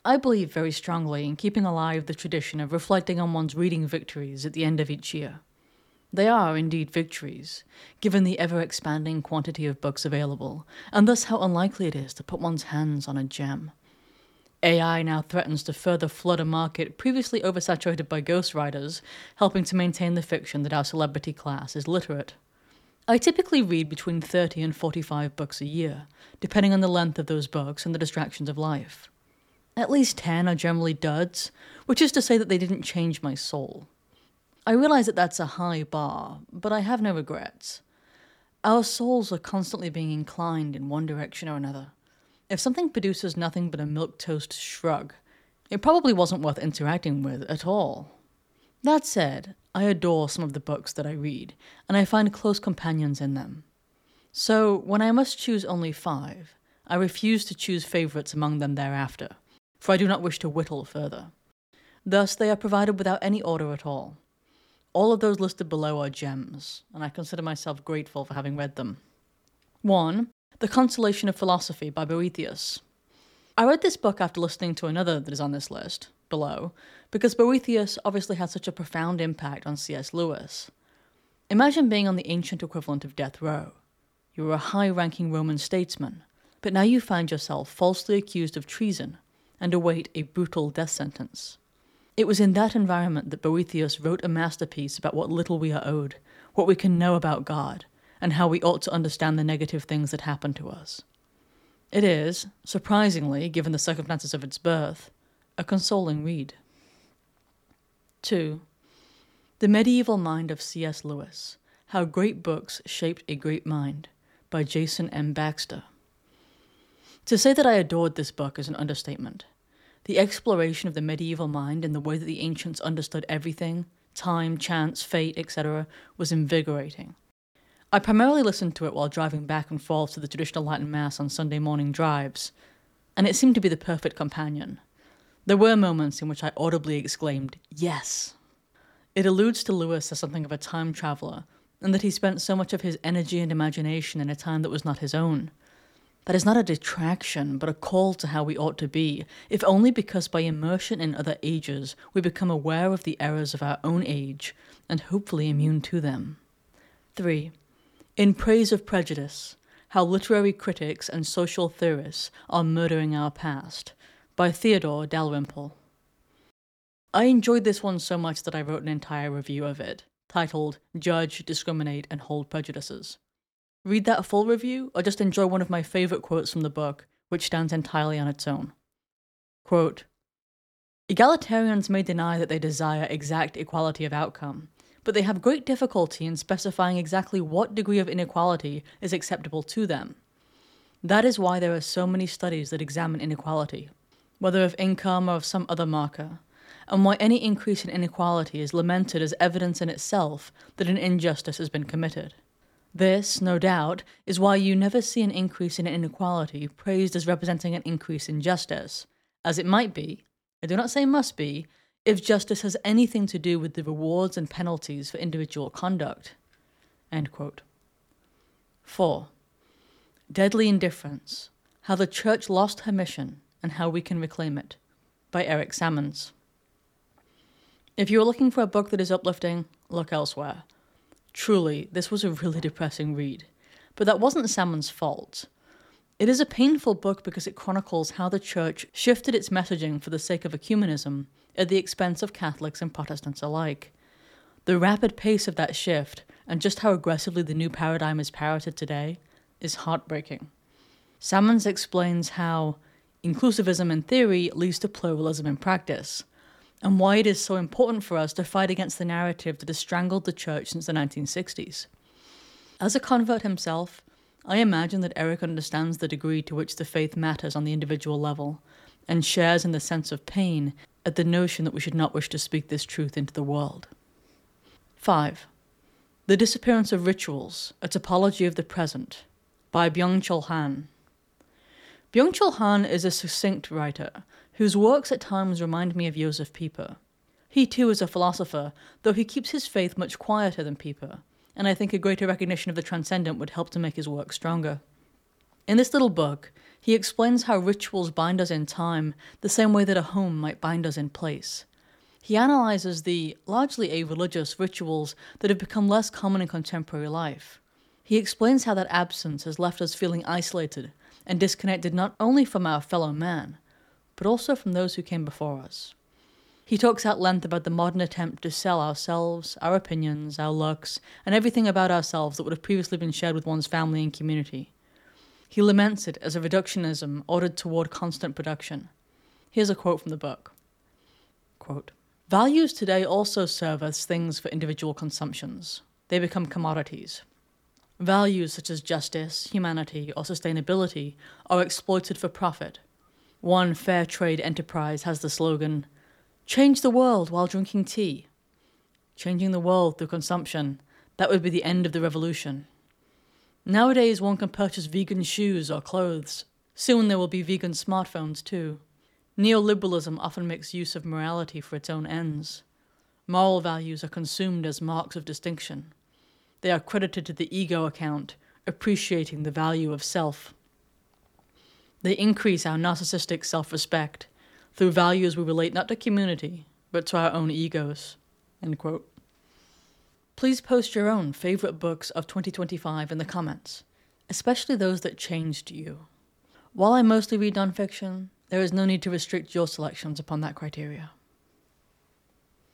I believe very strongly in keeping alive the tradition of reflecting on one's reading victories at the end of each year. They are indeed victories, given the ever-expanding quantity of books available, and thus how unlikely it is to put one's hands on a gem. AI now threatens to further flood a market previously oversaturated by ghostwriters, helping to maintain the fiction that our celebrity class is literate. I typically read between 30 and 45 books a year, depending on the length of those books and the distractions of life. At least 10 are generally duds, which is to say that they didn't change my soul. I realize that that's a high bar, but I have no regrets. Our souls are constantly being inclined in one direction or another. If something produces nothing but a milquetoast shrug, it probably wasn't worth interacting with at all. That said, I adore some of the books that I read, and I find close companions in them. So, when I must choose only 5, I refuse to choose favourites among them thereafter, for I do not wish to whittle further. Thus, they are provided without any order at all. All of those listed below are gems, and I consider myself grateful for having read them. 1. The Consolation of Philosophy by Boethius. I read this book after listening to another that is on this list, below, because Boethius obviously had such a profound impact on C.S. Lewis. Imagine being on the ancient equivalent of death row. You were a high-ranking Roman statesman, but now you find yourself falsely accused of treason and await a brutal death sentence. It was in that environment that Boethius wrote a masterpiece about what little we are owed, what we can know about God, and how we ought to understand the negative things that happen to us. It is, surprisingly, given the circumstances of its birth, a consoling read. 2. The Medieval Mind of C.S. Lewis, How Great Books Shaped a Great Mind, by Jason M. Baxter. To say that I adored this book is an understatement. The exploration of the medieval mind and the way that the ancients understood everything, time, chance, fate, etc., was invigorating. I primarily listened to it while driving back and forth to the traditional Latin Mass on Sunday morning drives, and it seemed to be the perfect companion. There were moments in which I audibly exclaimed, "Yes!" It alludes to Lewis as something of a time traveller, and that he spent so much of his energy and imagination in a time that was not his own. That is not a detraction, but a call to how we ought to be, if only because by immersion in other ages we become aware of the errors of our own age, and hopefully immune to them. 3. In Praise of Prejudice, How Literary Critics and Social Theorists Are Murdering Our Past, by Theodore Dalrymple. I enjoyed this one so much that I wrote an entire review of it, titled Judge, Discriminate, and Hold Prejudices. Read that full review, or just enjoy one of my favourite quotes from the book, which stands entirely on its own. Quote, "Egalitarians may deny that they desire exact equality of outcome, but they have great difficulty in specifying exactly what degree of inequality is acceptable to them. That is why there are so many studies that examine inequality, whether of income or of some other marker, and why any increase in inequality is lamented as evidence in itself that an injustice has been committed. This, no doubt, is why you never see an increase in inequality praised as representing an increase in justice, as it might be, I do not say must be, if justice has anything to do with the rewards and penalties for individual conduct." End quote. 4. Deadly Indifference, How the Church Lost Her Mission and How We Can Reclaim It, by Eric Sammons. If you are looking for a book that is uplifting, look elsewhere. Truly, this was a really depressing read, but that wasn't Salmon's fault. It is a painful book because it chronicles how the Church shifted its messaging for the sake of ecumenism at the expense of Catholics and Protestants alike. The rapid pace of that shift, and just how aggressively the new paradigm is parroted today, is heartbreaking. Salmons explains how inclusivism in theory leads to pluralism in practice, and why it is so important for us to fight against the narrative that has strangled the Church since the 1960s. As a convert himself, I imagine that Eric understands the degree to which the faith matters on the individual level, and shares in the sense of pain at the notion that we should not wish to speak this truth into the world. 5. The Disappearance of Rituals, A Topology of the Present, by Byung-Chul Han. Byung-Chul Han is a succinct writer, whose works at times remind me of Josef Pieper. He too is a philosopher, though he keeps his faith much quieter than Pieper, and I think a greater recognition of the transcendent would help to make his work stronger. In this little book, He explains how rituals bind us in time the same way that a home might bind us in place. He analyzes the, largely a-religious, rituals that have become less common in contemporary life. He explains how that absence has left us feeling isolated and disconnected not only from our fellow man, but also from those who came before us. He talks at length about the modern attempt to sell ourselves, our opinions, our looks, and everything about ourselves that would have previously been shared with one's family and community. He laments it as a reductionism ordered toward constant production. Here's a quote from the book. Quote, "Values today also serve as things for individual consumptions. They become commodities. Values such as justice, humanity, or sustainability are exploited for profit. One fair trade enterprise has the slogan, 'Change the world while drinking tea.' Changing the world through consumption, that would be the end of the revolution. Nowadays one can purchase vegan shoes or clothes. Soon there will be vegan smartphones too. Neoliberalism often makes use of morality for its own ends. Moral values are consumed as marks of distinction. They are credited to the ego account, appreciating the value of self. They increase our narcissistic self-respect. Through values we relate not to community, but to our own egos." End quote. Please post your own favorite books of 2025 in the comments, especially those that changed you. While I mostly read nonfiction, there is no need to restrict your selections upon that criteria.